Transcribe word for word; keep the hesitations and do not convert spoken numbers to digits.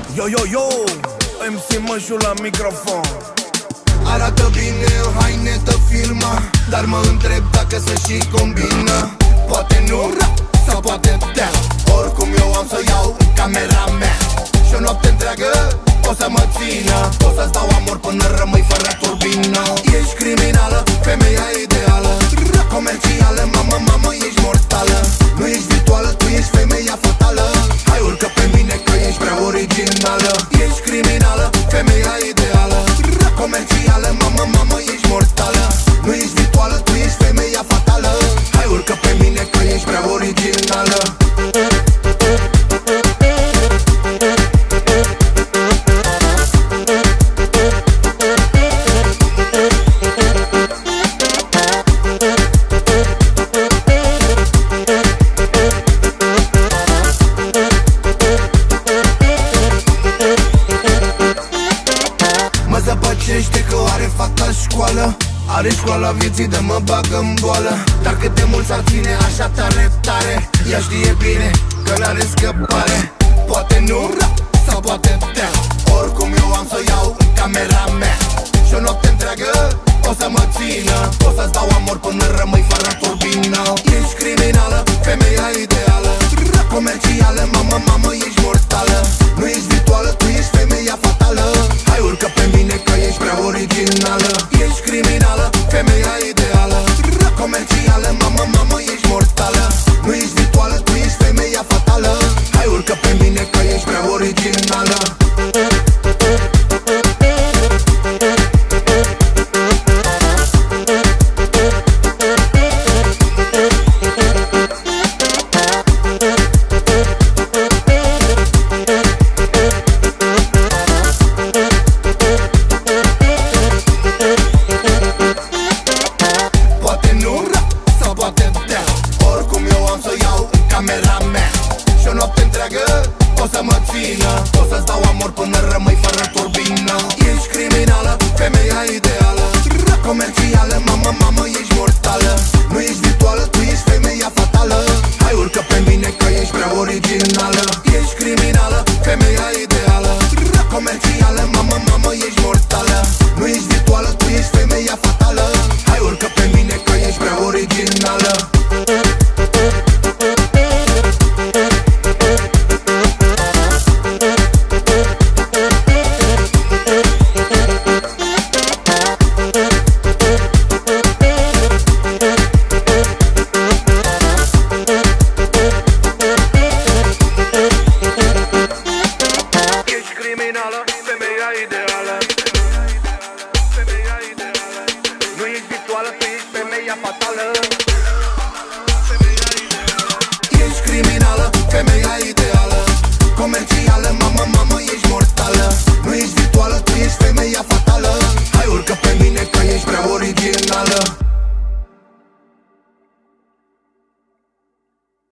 Yo, yo, yo, M C Mășu la microfon. Arată bine în haine de filmă, dar mă întreb dacă se și combină. Poate nu, sau poate da. Oricum eu am să iau camera mea și o noapte întreagă o să mă țină. O să-ți dau amor până rămâi fără turbină. Ești criminală, femeia ideală, comercială, mamă, mamă, ești mortală. Nu ești virtuală, tu ești femeia fatală. Hai urcă pe mine că ești prea originală. Ești criminală, femeia ideală, comercială, mamă, mamă, ești mortală. Nu ești virtuală, tu ești femeia fatală. Hai urcă pe mine că ești prea originală. Zăpăcește că are fata școală, are școala vieții de mă bagă în boală. Dar cât de mult s-ar ține așa tare, tare, ea știe bine că n-are scăpare. Poate nu, sau poate da. Oricum eu am să iau camera mea și o noapte întreagă o să mă țină. O să-ți dau amor până rămâi fără turbină. Ești criminală, femeia ideală, comercială, mamă, mamă, ești mortală. Nu ești virtuală, tu ești femeia fatală. Hai urcă pe mine că ești prea originală. Ești criminală, femeia ideală, comercială, mamă, mamă, ești mortală. Nu ești virtuală, tu ești femeia fatală. Hai urcă pe mine că ești prea originală. Camera mea și o noapte întreagă o să mă țină. O să-ți dau amor până rămâi fără turbină. Ești criminală, femeia ideală, comercială, mamă, mamă, ești mortală. Nu ești virtuală, tu ești femeia fatală. Hai urcă pe mine că ești prea originală. Ești criminală, femeia ideală, comercială, mamă, mamă, ești mortală. Nu ești virtuală, tu ești femeia fatală. Hai urcă pe mine că ești prea originală. Femeia ideală, femeia ideală. Nu ești virtuală, tu ești femeia fatală. Ești criminală, femeia ideală.